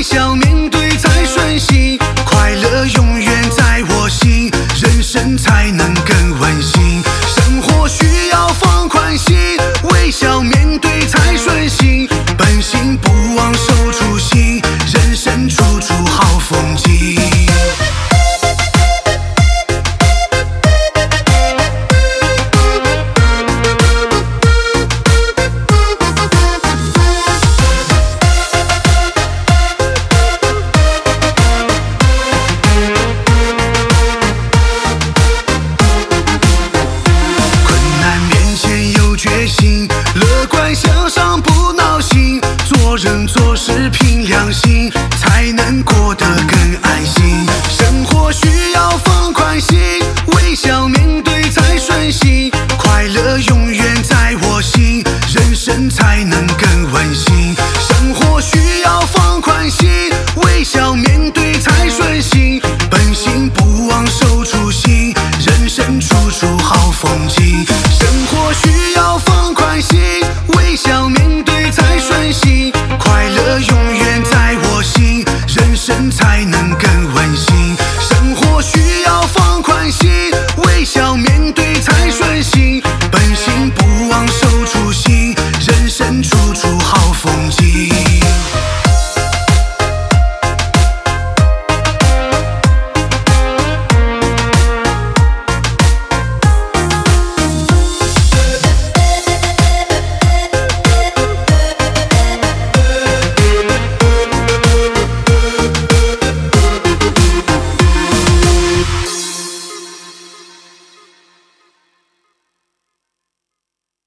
微笑面对才顺心，快乐永远在我心，人生才能更温馨。生活需要放宽心，微笑面对才顺心，本性不忘守初心，人生处处好风景。乐观向上不闹心，做人做事凭良心，才能过得更安心。生活需要放宽心，微笑面对才顺心，快乐永远在我心，人生才能更温馨。生活需要放宽心，微笑面对才顺心，本性不忘守初心，人生处处好风景。生活需要放宽心，微笑面对才顺心，快乐永远在我心，人生才能更温馨。生活需要放宽心，微笑面对才顺心，本性不忘守初